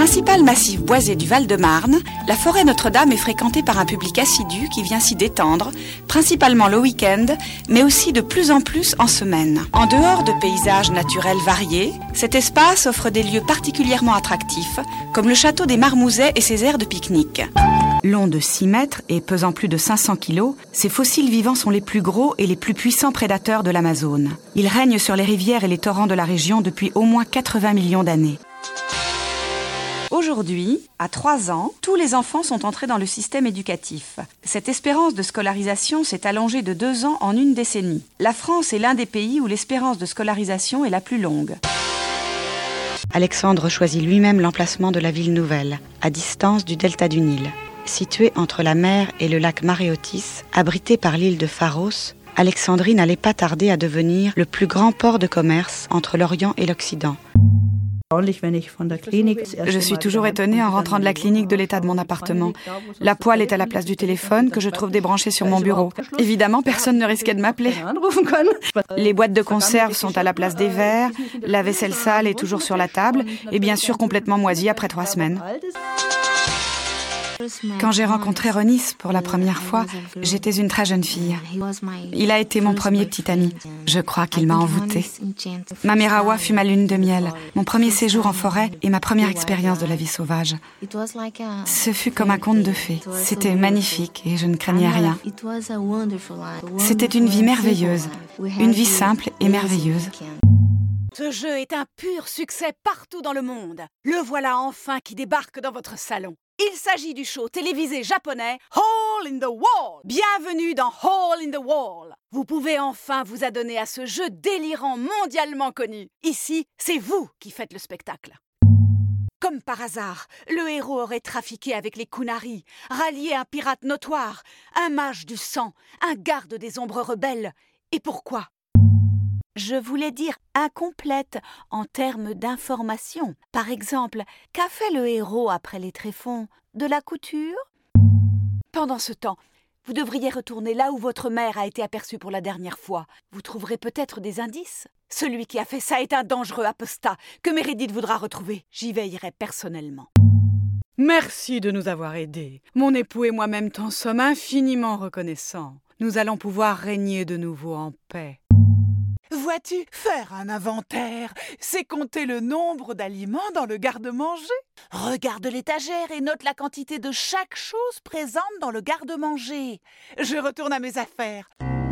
Principal massif boisé du Val-de-Marne, la forêt Notre-Dame est fréquentée par un public assidu qui vient s'y détendre, principalement le week-end, mais aussi de plus en plus en semaine. En dehors de paysages naturels variés, cet espace offre des lieux particulièrement attractifs, comme le château des Marmousets et ses aires de pique-nique. Long de 6 mètres et pesant plus de 500 kilos, ces fossiles vivants sont les plus gros et les plus puissants prédateurs de l'Amazone. Ils règnent sur les rivières et les torrents de la région depuis au moins 80 millions d'années. Aujourd'hui, à 3 ans, tous les enfants sont entrés dans le système éducatif. Cette espérance de scolarisation s'est allongée de 2 ans en une décennie. La France est l'un des pays où l'espérance de scolarisation est la plus longue. Alexandre choisit lui-même l'emplacement de la ville nouvelle, à distance du delta du Nil. Située entre la mer et le lac Maréotis, abritée par l'île de Pharos, Alexandrie n'allait pas tarder à devenir le plus grand port de commerce entre l'Orient et l'Occident. Je suis toujours étonnée en rentrant de la clinique de l'état de mon appartement. La poêle est à la place du téléphone que je trouve débranché sur mon bureau. Évidemment, personne ne risquait de m'appeler. Les boîtes de conserve sont à la place des verres, la vaisselle sale est toujours sur la table et bien sûr complètement moisie après 3 semaines. Quand j'ai rencontré Ronis pour la première fois, j'étais une très jeune fille. Il a été mon premier petit ami. Je crois qu'il m'a envoûtée. Mamerawa fut ma lune de miel, mon premier séjour en forêt et ma première expérience de la vie sauvage. Ce fut comme un conte de fées. C'était magnifique et je ne craignais rien. C'était une vie merveilleuse, une vie simple et merveilleuse. Ce jeu est un pur succès partout dans le monde. Le voilà enfin qui débarque dans votre salon. Il s'agit du show télévisé japonais Hole in the Wall. Bienvenue dans Hole in the Wall. Vous pouvez enfin vous adonner à ce jeu délirant mondialement connu. Ici, c'est vous qui faites le spectacle. Comme par hasard, le héros aurait trafiqué avec les Kunari, rallié un pirate notoire, un mage du sang, un garde des ombres rebelles. Et pourquoi ? Je voulais dire incomplète en termes d'information. Par exemple, qu'a fait le héros après les tréfonds ? De la couture ? Pendant ce temps, vous devriez retourner là où votre mère a été aperçue pour la dernière fois. Vous trouverez peut-être des indices. Celui qui a fait ça est un dangereux apostat que Meredith voudra retrouver. J'y veillerai personnellement. Merci de nous avoir aidés. Mon époux et moi-même t'en sommes infiniment reconnaissants. Nous allons pouvoir régner de nouveau en paix. Vois-tu, faire un inventaire, c'est compter le nombre d'aliments dans le garde-manger. Regarde l'étagère et note la quantité de chaque chose présente dans le garde-manger. Je retourne à mes affaires.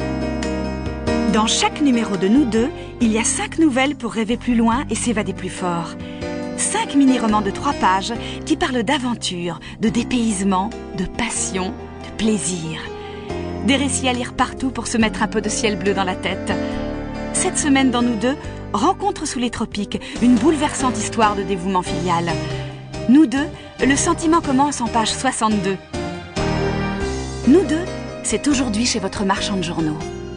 Dans chaque numéro de Nous deux, il y a 5 nouvelles pour rêver plus loin et s'évader plus fort. 5 mini-romans de 3 pages qui parlent d'aventure, de dépaysement, de passion, de plaisir. Des récits à lire partout pour se mettre un peu de ciel bleu dans la tête. Cette semaine dans Nous deux, Rencontre sous les tropiques, une bouleversante histoire de dévouement filial. Nous deux, le sentiment commence en page 62. Nous deux, c'est aujourd'hui chez votre marchand de journaux.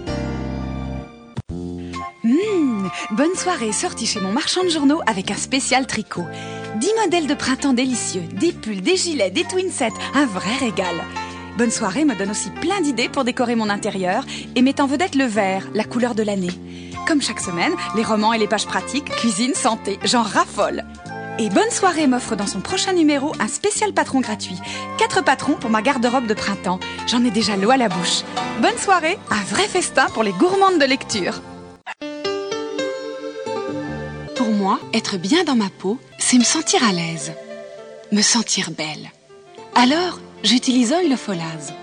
Bonne soirée, sortie chez mon marchand de journaux avec un spécial tricot. 10 modèles de printemps délicieux, des pulls, des gilets, des twin sets, un vrai régal. Bonne soirée me donne aussi plein d'idées pour décorer mon intérieur et met en vedette le vert, la couleur de l'année. Comme chaque semaine, les romans et les pages pratiques, cuisine, santé, j'en raffole. Et Bonne soirée m'offre dans son prochain numéro un spécial patron gratuit. 4 patrons pour ma garde-robe de printemps. J'en ai déjà l'eau à la bouche. Bonne soirée, un vrai festin pour les gourmandes de lecture. Pour moi, être bien dans ma peau, c'est me sentir à l'aise. Me sentir belle. Alors, j'utilise Oil of Olaz.